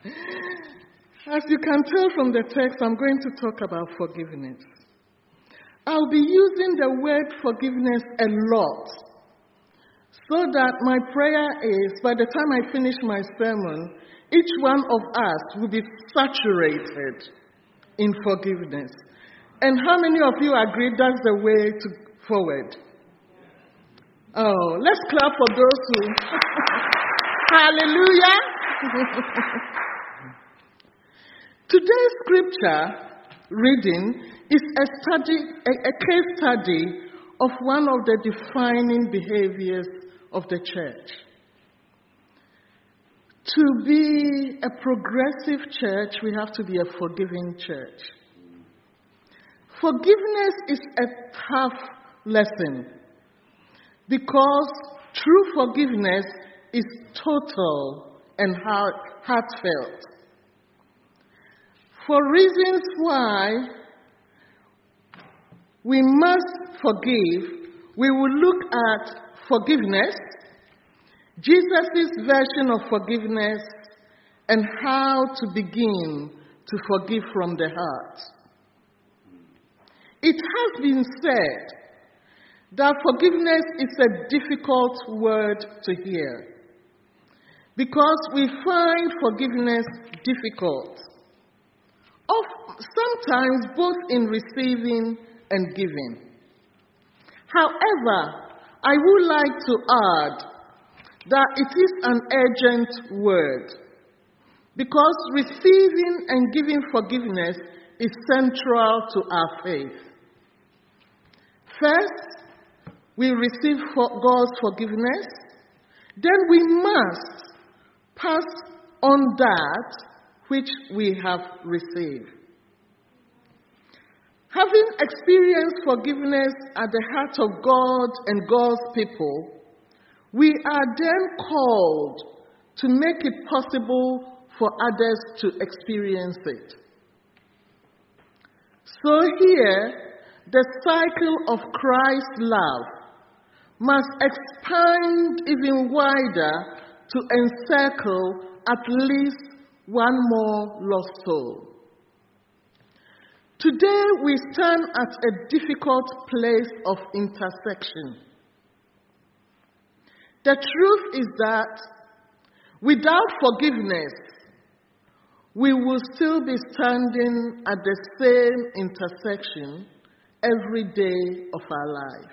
As you can tell from the text, I'm going to talk about forgiveness. I'll be using the word forgiveness a lot, so that my prayer is, by the time I finish my sermon, each one of us will be saturated in forgiveness. And how many of you agree that's the way forward? Oh, let's clap for those who... Hallelujah! Today's scripture reading is a case study of one of the defining behaviors of the church. To be a progressive church, we have to be a forgiving church. Forgiveness is a tough lesson because true forgiveness is total and heartfelt. For reasons why we must forgive, we will look at forgiveness, Jesus' version of forgiveness, and how to begin to forgive from the heart. It has been said that forgiveness is a difficult word to hear because we find forgiveness difficult, sometimes both in receiving and giving. However, I would like to add that it is an urgent word because receiving and giving forgiveness is central to our faith. First, we receive God's forgiveness, then we must pass on that which we have received. Having experienced forgiveness at the heart of God and God's people, we are then called to make it possible for others to experience it. So here, the cycle of Christ's love must expand even wider to encircle at least one more lost soul. Today we stand at a difficult place of intersection. The truth is that without forgiveness, we will still be standing at the same intersection every day of our life.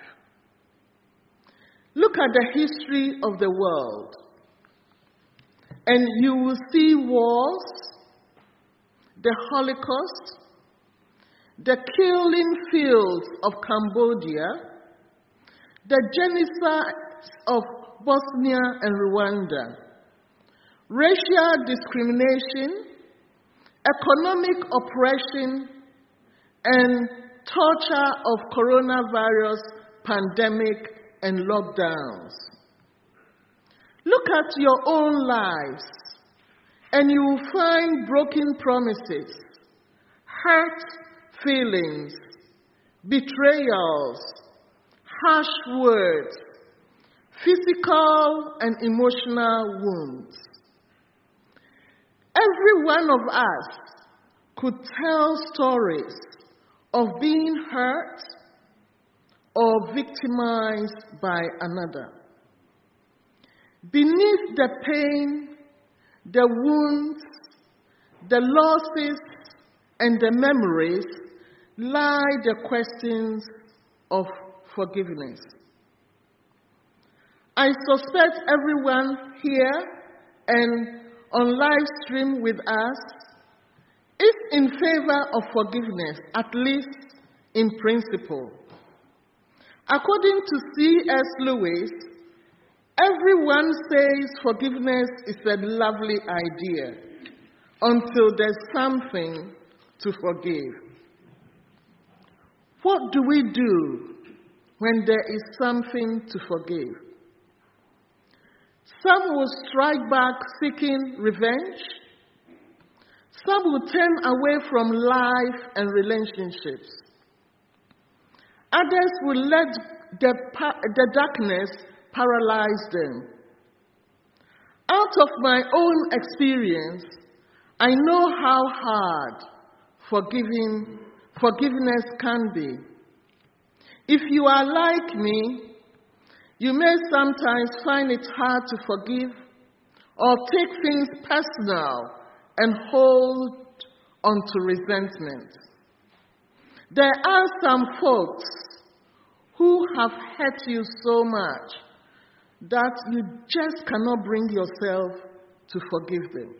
Look at the history of the world, and you will see wars, the Holocaust, the killing fields of Cambodia, the genocide of Bosnia and Rwanda, racial discrimination, economic oppression, and torture of coronavirus pandemic and lockdowns. Look at your own lives, and you will find broken promises, hurt feelings, betrayals, harsh words, physical and emotional wounds. Every one of us could tell stories of being hurt or victimized by another. Beneath the pain, the wounds, the losses, and the memories lie the questions of forgiveness. I suspect everyone here and on live stream with us is in favor of forgiveness, at least in principle. According to C.S. Lewis, everyone says forgiveness is a lovely idea until there's something to forgive. What do we do when there is something to forgive? Some will strike back seeking revenge. Some will turn away from life and relationships. Others will let the darkness paralyze them. Out of my own experience, I know how hard forgiveness can be. If you are like me, you may sometimes find it hard to forgive or take things personal and hold on to resentment. There are some folks who have hurt you so much that you just cannot bring yourself to forgive them.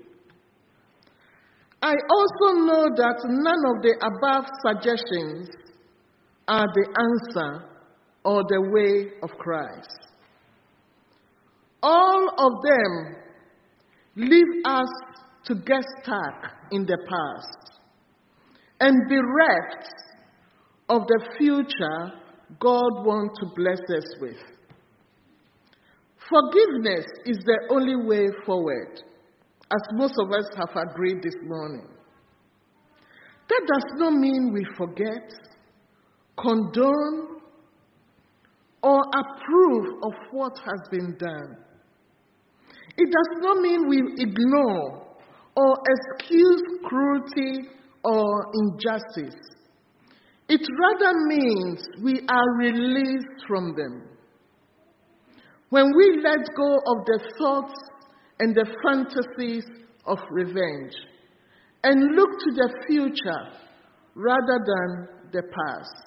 I also know that none of the above suggestions are the answer or the way of Christ. All of them leave us to get stuck in the past and bereft of the future God wants to bless us with. Forgiveness is the only way forward, as most of us have agreed this morning. That does not mean we forget, condone, or approve of what has been done. It does not mean we ignore or excuse cruelty or injustice. It rather means we are released from them. When we let go of the thoughts and the fantasies of revenge and look to the future rather than the past.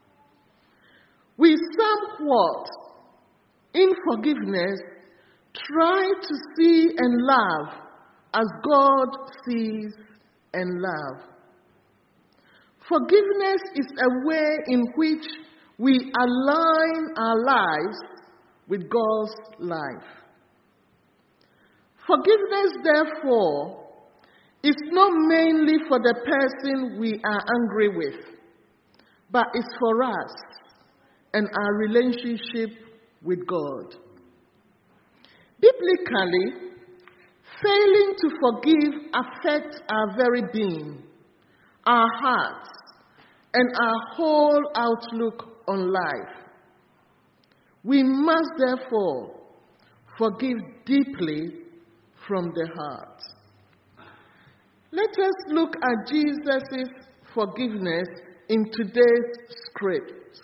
We somewhat, in forgiveness, try to see and love as God sees and loves. Forgiveness is a way in which we align our lives with God's life. Forgiveness, therefore, is not mainly for the person we are angry with, but is for us and our relationship with God. Biblically, failing to forgive affects our very being, our hearts, and our whole outlook on life. We must therefore forgive deeply from the heart. Let us look at Jesus' forgiveness in today's script.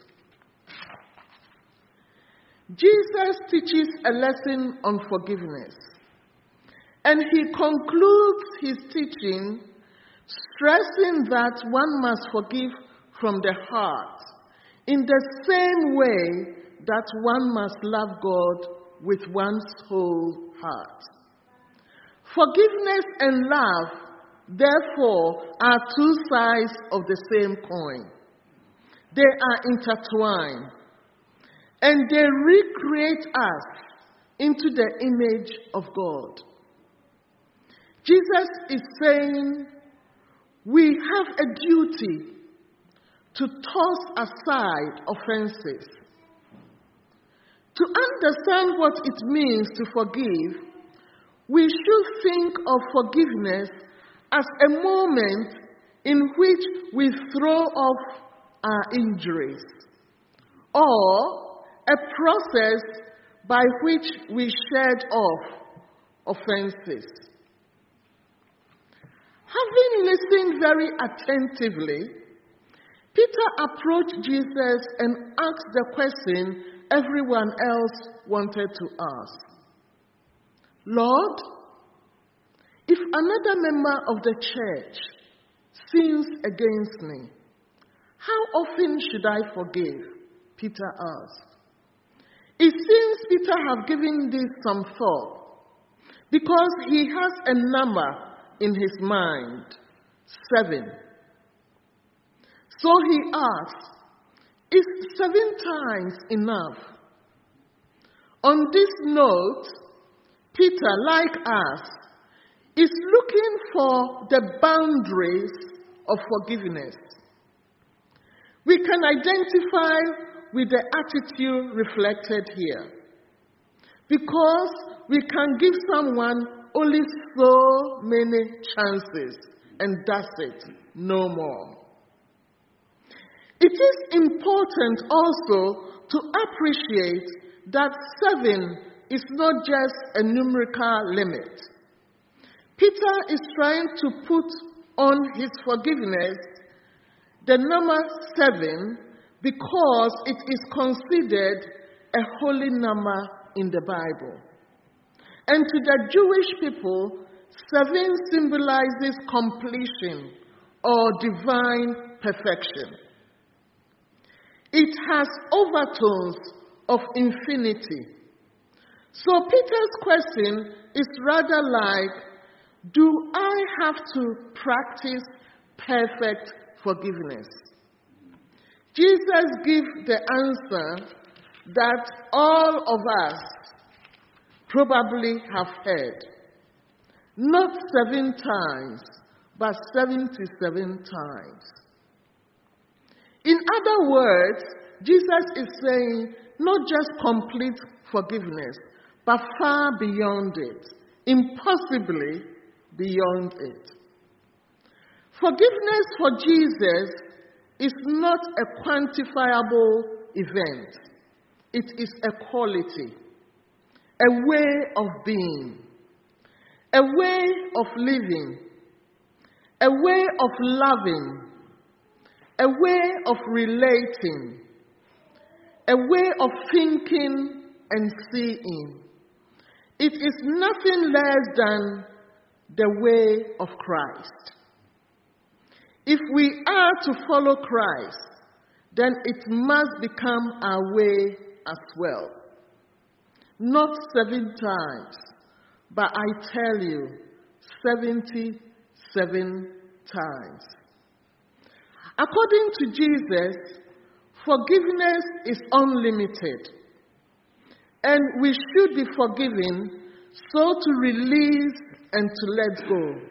Jesus teaches a lesson on forgiveness, and he concludes his teaching stressing that one must forgive from the heart in the same way that one must love God with one's whole heart. Forgiveness and love, therefore, are two sides of the same coin. They are intertwined, and they recreate us into the image of God. Jesus is saying we have a duty to toss aside offenses. To understand what it means to forgive, we should think of forgiveness as a moment in which we throw off our injuries, or a process by which we shed off offenses. Having listened very attentively, Peter approached Jesus and asked the question everyone else wanted to ask. Lord, if another member of the church sins against me, how often should I forgive? Peter asked. It seems Peter had given this some thought, because he has a number in his mind, 7. So he asked, is 7 times enough? On this note, Peter, like us, is looking for the boundaries of forgiveness. We can identify with the attitude reflected here, because we can give someone only so many chances, and that's it, no more. It is important also to appreciate that 7 is not just a numerical limit. Peter is trying to put on his forgiveness the number 7 because it is considered a holy number in the Bible. And to the Jewish people, 7 symbolizes completion or divine perfection. It has overtones of infinity. So Peter's question is rather like, do I have to practice perfect forgiveness? Jesus gives the answer that all of us probably have heard. Not 7 times, but 77 times. In other words, Jesus is saying not just complete forgiveness, but far beyond it, impossibly beyond it. Forgiveness for Jesus is not a quantifiable event. It is a quality, a way of being, a way of living, a way of loving, a way of relating, a way of thinking and seeing. It is nothing less than the way of Christ. If we are to follow Christ, then it must become our way as well. Not 7 times, but I tell you, 77 times. According to Jesus, forgiveness is unlimited, and we should be forgiven so to release and to let go.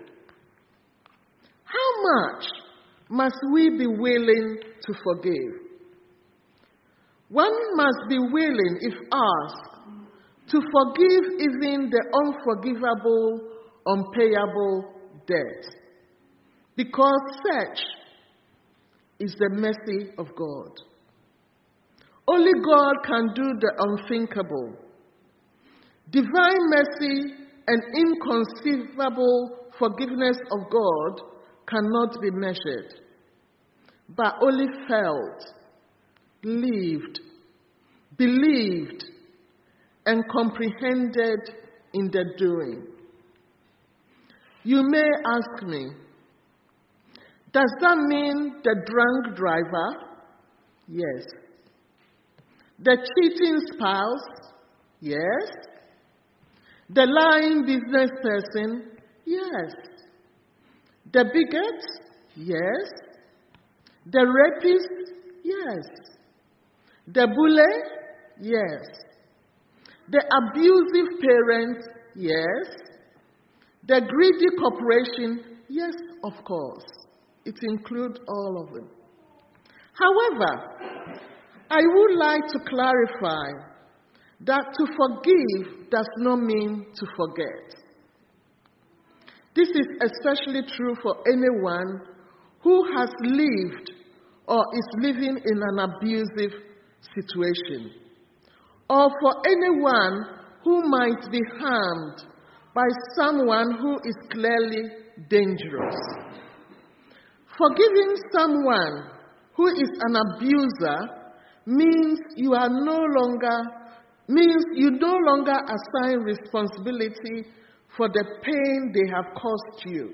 How much must we be willing to forgive? One must be willing, if asked, to forgive even the unforgivable, unpayable debt, because such is the mercy of God. Only God can do the unthinkable. Divine mercy and inconceivable forgiveness of God cannot be measured, but only felt, lived, believed, and comprehended in the doing. You may ask me, does that mean the drunk driver? Yes. The cheating spouse? Yes. The lying business person? Yes. The bigot? Yes. The rapist? Yes. The bully? Yes. The abusive parent? Yes. The greedy corporation? Yes, of course. It includes all of them. However, I would like to clarify that to forgive does not mean to forget. This is especially true for anyone who has lived or is living in an abusive situation, or for anyone who might be harmed by someone who is clearly dangerous. Forgiving someone who is an abuser means you no longer assign responsibility for the pain they have caused you.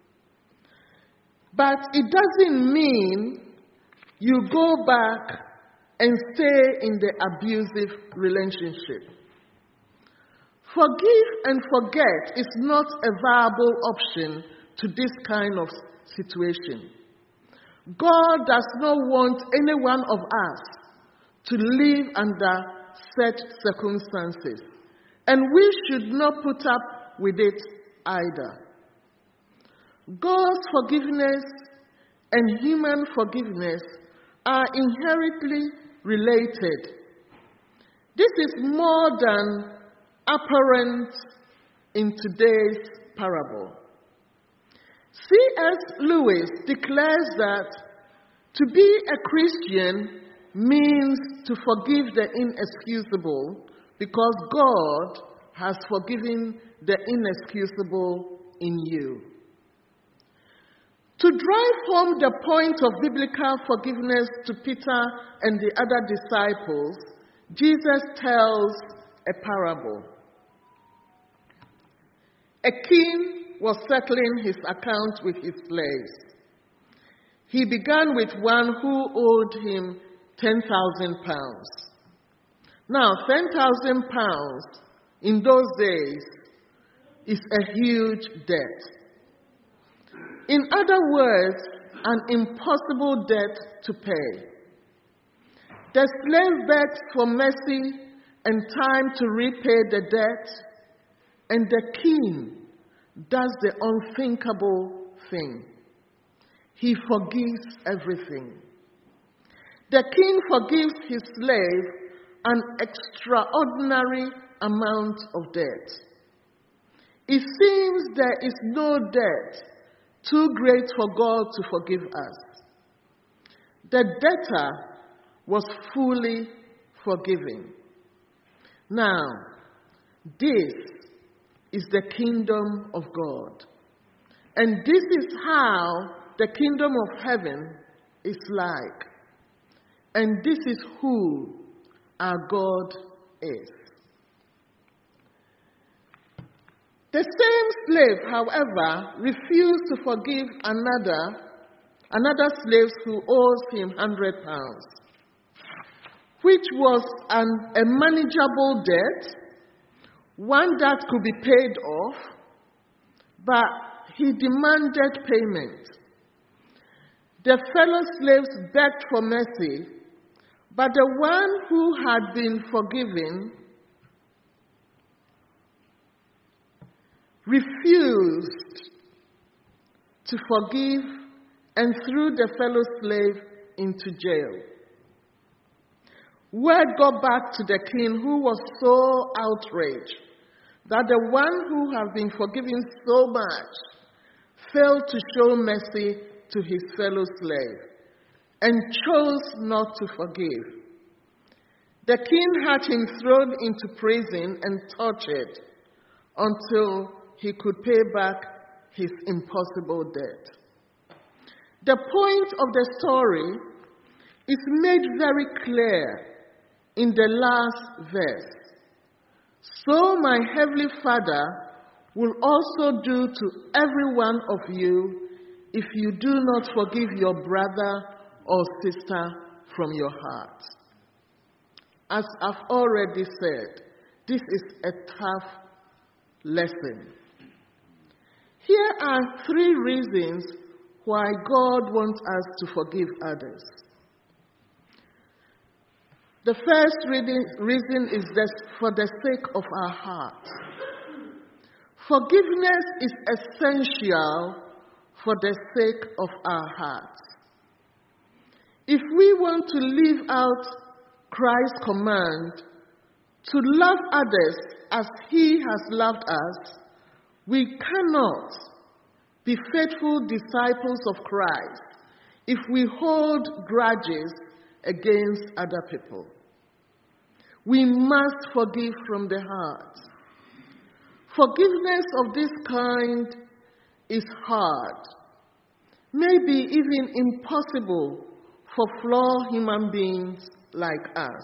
But it doesn't mean you go back and stay in the abusive relationship. Forgive and forget is not a viable option to this kind of situation. God does not want any one of us to live under such circumstances, and we should not put up with it either. God's forgiveness and human forgiveness are inherently related. This is more than apparent in today's parable. C.S. Lewis declares that to be a Christian means to forgive the inexcusable because God has forgiven the inexcusable in you. To drive home the point of biblical forgiveness to Peter and the other disciples, Jesus tells a parable. A king was settling his account with his slaves. He began with one who owed him 10,000 pounds. Now, 10,000 pounds in those days is a huge debt. In other words, an impossible debt to pay. The slave begs for mercy and time to repay the debt, and the king does the unthinkable thing. He forgives everything. The king forgives his slave an extraordinary amount of debt. It seems there is no debt too great for God to forgive us. The debtor was fully forgiven. Now, this is the kingdom of God. And this is how the kingdom of heaven is like. And this is who our God is. The same slave, however, refused to forgive another slave who owes him 100 pounds, which was a manageable debt, one that could be paid off, but he demanded payment. The fellow slaves begged for mercy, but the one who had been forgiven refused to forgive and threw the fellow slave into jail. Word got back to the king, who was so outraged that the one who had been forgiven so much failed to show mercy to his fellow slave and chose not to forgive. The king had him thrown into prison and tortured until he could pay back his impossible debt. The point of the story is made very clear in the last verse. So my heavenly Father will also do to every one of you if you do not forgive your brother or sister from your heart. As I've already said, this is a tough lesson. Here are 3 reasons why God wants us to forgive others. The first reason is for the sake of our hearts. Forgiveness is essential for the sake of our hearts. If we want to live out Christ's command to love others as He has loved us, we cannot be faithful disciples of Christ if we hold grudges against other people. We must forgive from the heart. Forgiveness of this kind is hard, maybe even impossible for flawed human beings like us.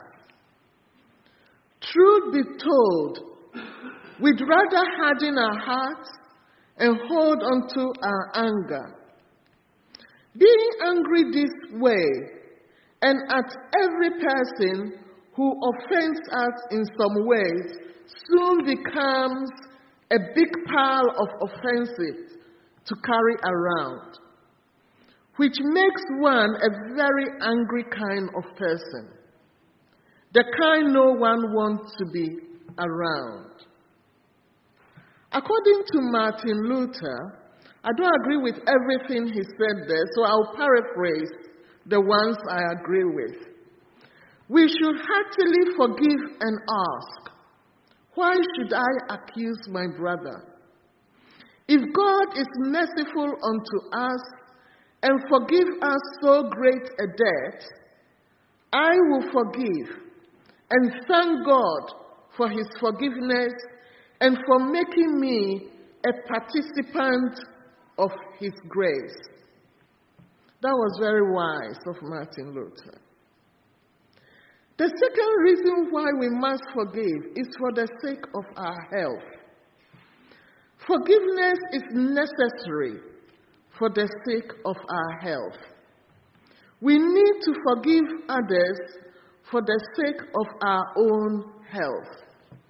Truth be told, we'd rather harden our hearts and hold on to our anger. Being angry this way and at every person who offends us in some ways soon becomes a big pile of offenses to carry around, which makes one a very angry kind of person, the kind no one wants to be around. According to Martin Luther, I don't agree with everything he said there, so I'll paraphrase the ones I agree with. We should heartily forgive and ask, why should I accuse my brother? If God is merciful unto us and forgive us so great a debt, I will forgive and thank God for His forgiveness and for making me a participant of his grace. That was very wise of Martin Luther. The second reason why we must forgive is for the sake of our health. Forgiveness is necessary for the sake of our health. We need to forgive others for the sake of our own health.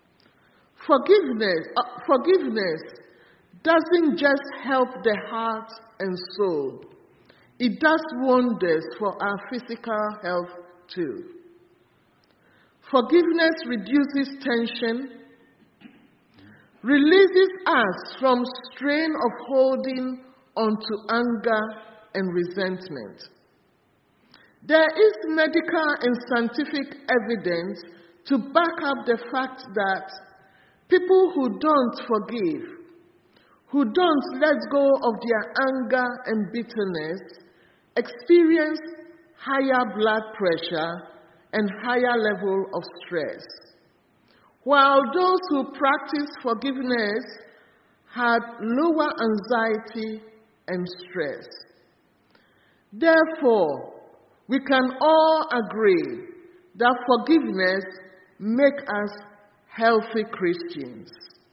Forgiveness doesn't just help the heart and soul. It does wonders for our physical health too. Forgiveness reduces tension, releases us from strain of holding onto anger and resentment. There is medical and scientific evidence to back up the fact that people who don't forgive, who don't let go of their anger and bitterness, experience higher blood pressure and higher level of stress, while those who practice forgiveness had lower anxiety and stress. Therefore, we can all agree that forgiveness makes us healthy Christians.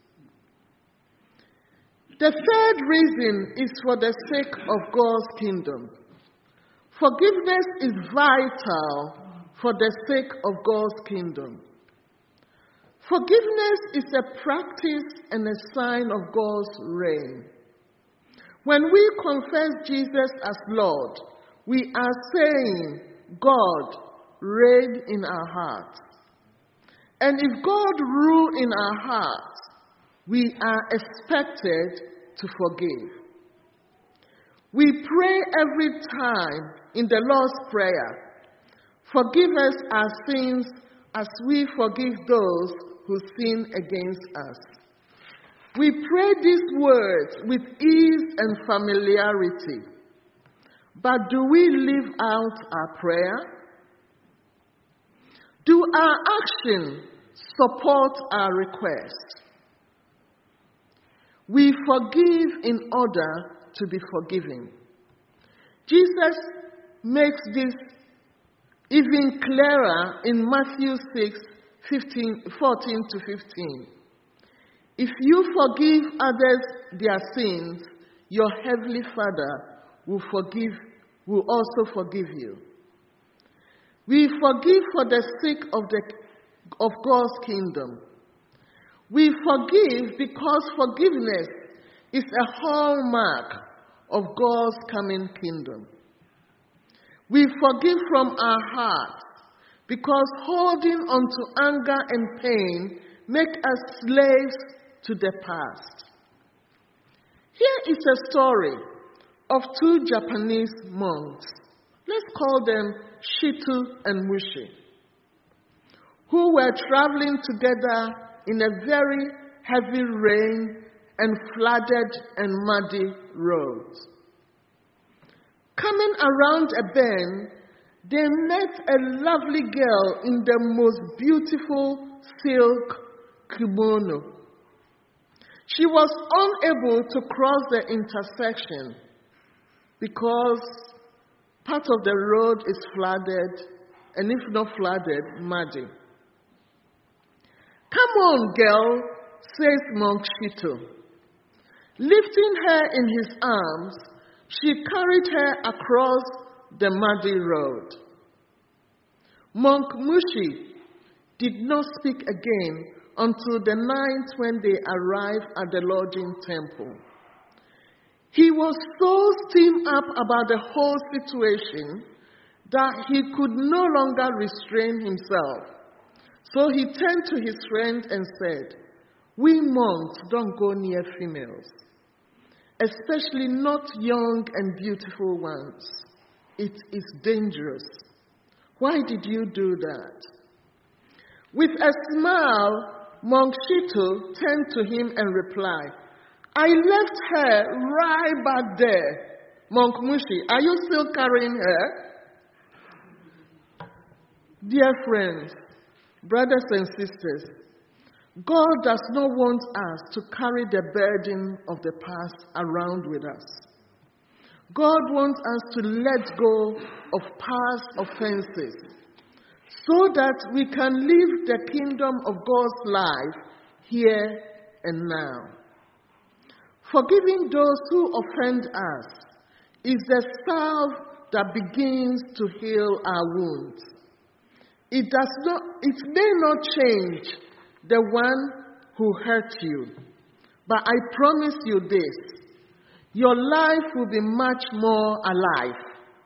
The third reason is for the sake of God's kingdom. Forgiveness is vital for the sake of God's kingdom. Forgiveness is a practice and a sign of God's reign. When we confess Jesus as Lord, we are saying, God, reign in our hearts. And if God rules in our hearts, we are expected to forgive. We pray every time in the Lord's Prayer, forgive us our sins as we forgive those who sin against us. We pray these words with ease and familiarity. But do we live out our prayer? Do our actions support our request? We forgive in order to be forgiven. Jesus makes this even clearer in Matthew 6:14 to 15. If you forgive others their sins, your heavenly Father will also forgive you. We forgive for the sake of God's kingdom. We forgive because forgiveness is a hallmark of God's coming kingdom. We forgive from our hearts because holding on to anger and pain make us slaves to the past. Here is a story of two Japanese monks. Let's call them Shitu and Mushi, who were traveling together in a very heavy rain and flooded and muddy road. Coming around a bend, they met a lovely girl in the most beautiful silk kimono. She was unable to cross the intersection because part of the road is flooded, and if not flooded, muddy. Come on, girl, says Monk Shitu. Lifting her in his arms, she carried her across the muddy road. Monk Mushi did not speak again until the night when they arrived at the lodging temple. He was so steamed up about the whole situation that he could no longer restrain himself. So he turned to his friend and said, "We monks don't go near females, especially not young and beautiful ones. It is dangerous. Why did you do that?" With a smile, Monk Shitu turned to him and replied, "I left her right back there. Monk Mushi, are you still carrying her?" Dear friends, brothers and sisters, God does not want us to carry the burden of the past around with us. God wants us to let go of past offenses so that we can live the kingdom of God's life here and now. Forgiving those who offend us is the salve that begins to heal our wounds. It may not change the one who hurt you, but I promise you this: your life will be much more alive,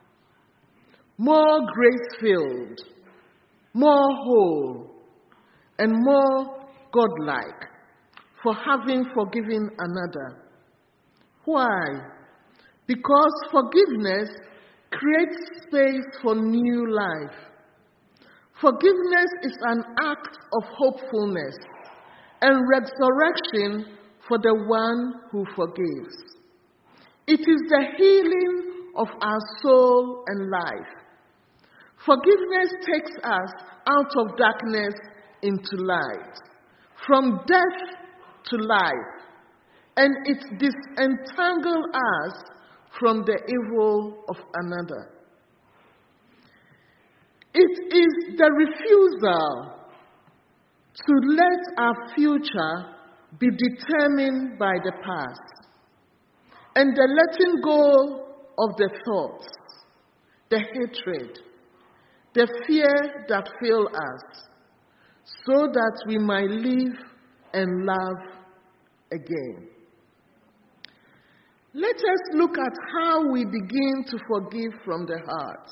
more grace-filled, more whole, and more godlike for having forgiven another. Why? Because forgiveness creates space for new life. Forgiveness is an act of hopefulness and resurrection for the one who forgives. It is the healing of our soul and life. Forgiveness takes us out of darkness into light, from death to life, and it disentangles us from the evil of another. It is the refusal to let our future be determined by the past, and the letting go of the thoughts, the hatred, the fear that fill us, so that we might live and love again. Let us look at how we begin to forgive from the heart.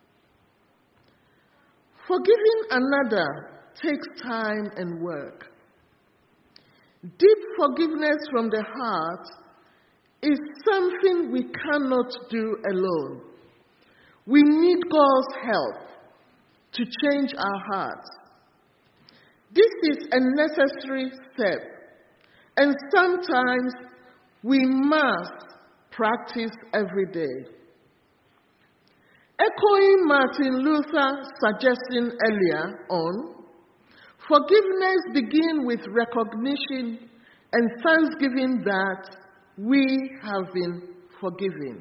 Forgiving another takes time and work. Deep forgiveness from the heart is something we cannot do alone. We need God's help to change our hearts. This is a necessary step, and sometimes we must practice every day. Echoing Martin Luther's suggestion earlier on, forgiveness begins with recognition and thanksgiving that we have been forgiven.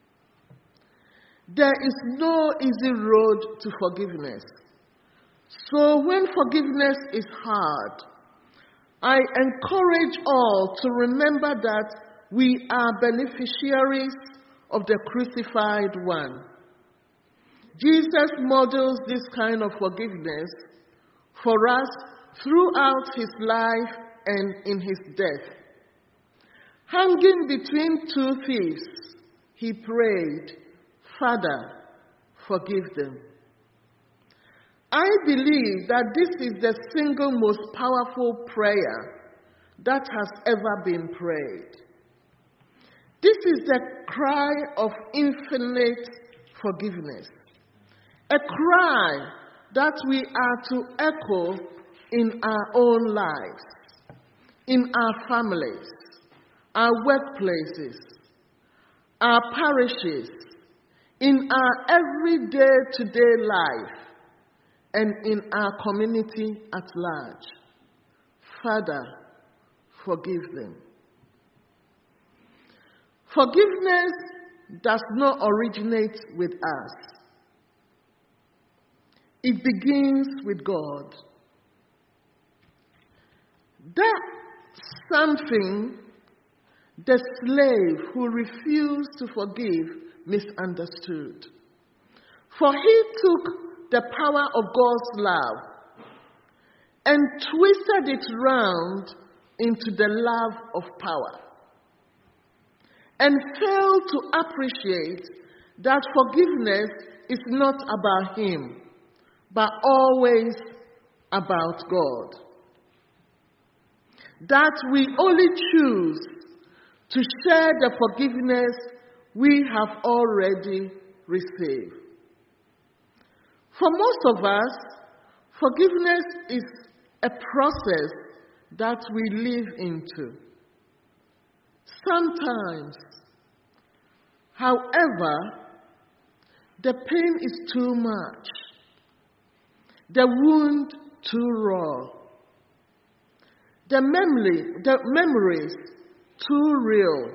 There is no easy road to forgiveness. So when forgiveness is hard, I encourage all to remember that we are beneficiaries of the crucified one. Jesus models this kind of forgiveness for us throughout his life and in his death. Hanging between two thieves, he prayed, "Father, forgive them." I believe that this is the single most powerful prayer that has ever been prayed. This is the cry of infinite forgiveness, a cry that we are to echo in our own lives, in our families, our workplaces, our parishes, in our everyday today life, and in our community at large. Father, forgive them. Forgiveness does not originate with us. It begins with God. That something the slave who refused to forgive misunderstood. For he took the power of God's love and twisted it round into the love of power, and failed to appreciate that forgiveness is not about him, but always about God. That we only choose to share the forgiveness we have already received. For most of us, forgiveness is a process that we live into. Sometimes, however, the pain is too much, the wound too raw. the memories too real.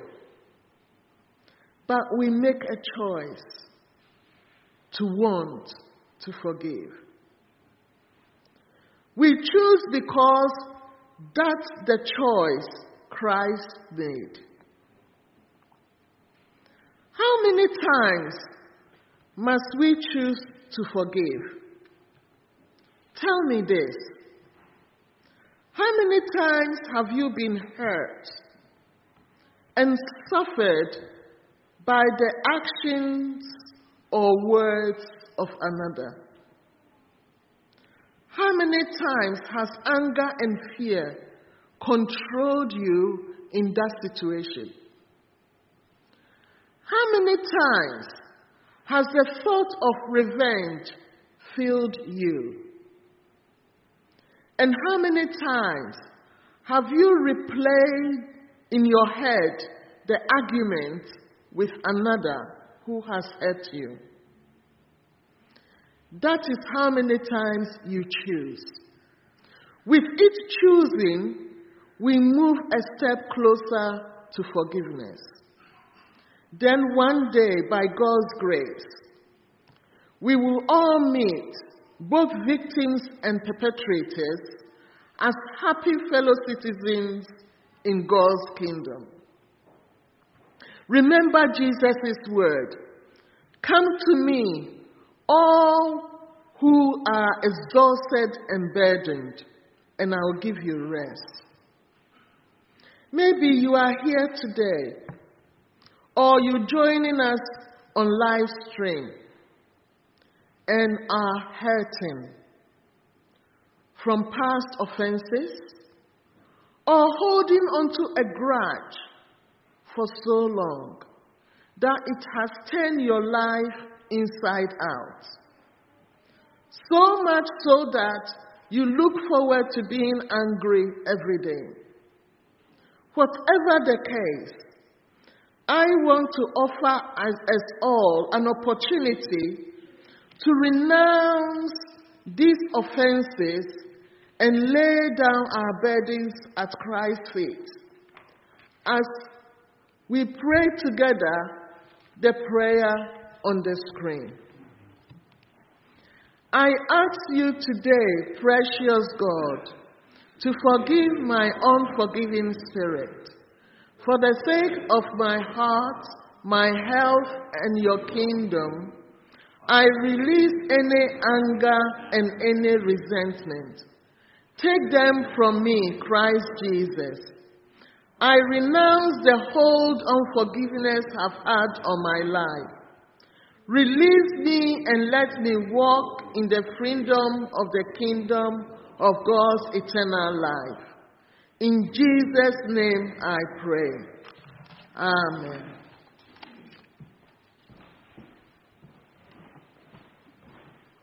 But we make a choice to want to forgive. We choose because that's the choice Christ made. How many times must we choose to forgive? Tell me this. How many times have you been hurt and suffered by the actions or words of another? How many times has anger and fear controlled you in that situation? How many times has the thought of revenge filled you? And how many times have you replayed in your head the argument with another who has hurt you? That is how many times you choose. With each choosing, we move a step closer to forgiveness. Then one day, by God's grace, we will all meet, both victims and perpetrators, as happy fellow citizens in God's kingdom. Remember Jesus' word, "Come to me, all who are exhausted and burdened, and I will give you rest." Maybe you are here today, or you're joining us on live stream and are hurting from past offenses or holding onto a grudge for so long that it has turned your life inside out. So much so that you look forward to being angry every day. Whatever the case, I want to offer us all an opportunity to renounce these offenses and lay down our burdens at Christ's feet as we pray together the prayer on the screen. I ask you today, precious God, to forgive my unforgiving spirit. For the sake of my heart, my health, and your kingdom, I release any anger and any resentment. Take them from me, Christ Jesus. I renounce the hold unforgiveness I've had on my life. Release me and let me walk in the freedom of the kingdom of God's eternal life. In Jesus' name I pray. Amen.